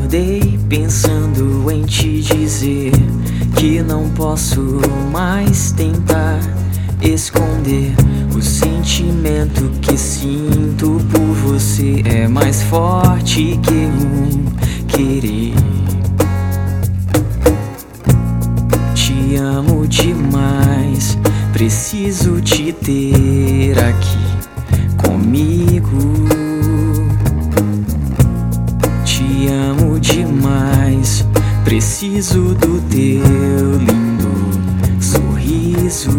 acordei pensando em te dizer que não posso mais tentar esconder o sentimento que sinto por você. É mais forte que um querer. Te amo demais, preciso te ter aqui comigo. Te amo demais, preciso do teu lindo sorriso.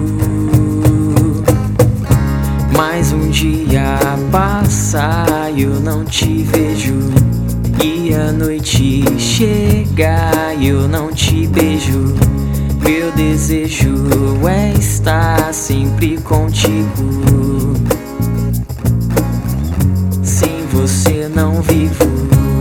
Mais um dia passa e eu não te vejo, e a noite chega e eu não te beijo. Meu desejo é estar sempre contigo. Sem você não vivo.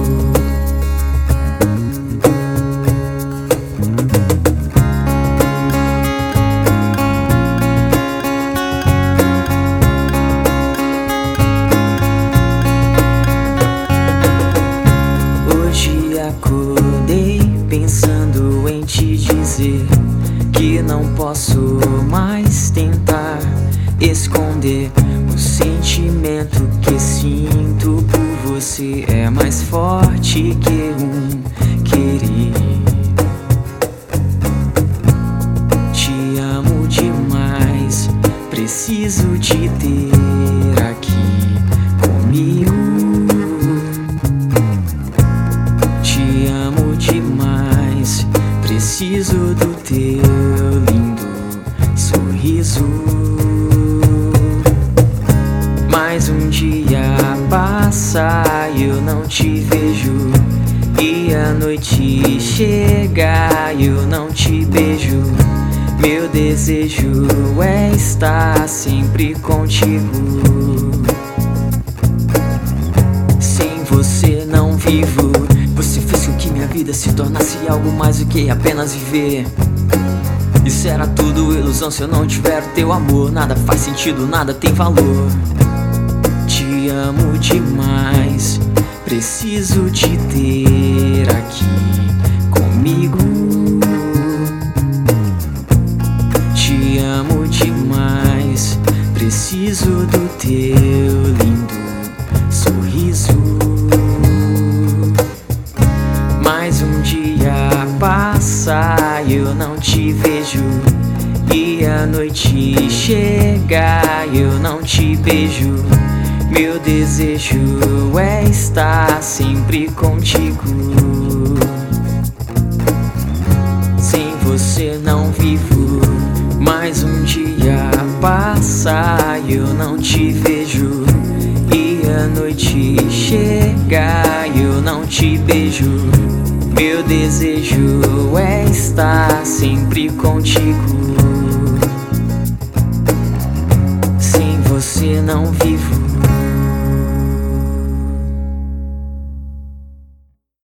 Hoje acordei pensando em te dizer que não posso mais tentar esconder o sentimento que sinto por você. É mais forte que um querer. Te amo demais, preciso te ter aqui comigo. Te amo demais, preciso do teu lindo sorriso. Mais um dia passa e eu não te vejo, e a noite chega e eu não te beijo. Meu desejo é estar sempre contigo. Sem você não vivo. Você fez com que minha vida se tornasse algo mais do que apenas viver. Isso era tudo ilusão se eu não tiver o teu amor. Nada faz sentido, nada tem valor. Te amo demais, preciso te ter aqui comigo. Te amo demais, preciso do teu lindo sorriso. Mais um dia passa e eu não te vejo, e a noite chega e eu não te beijo. Meu desejo é estar sempre contigo. Sem você não vivo. Mais um dia passa e eu não te vejo, e a noite chega e eu não te beijo. Meu desejo é estar sempre contigo.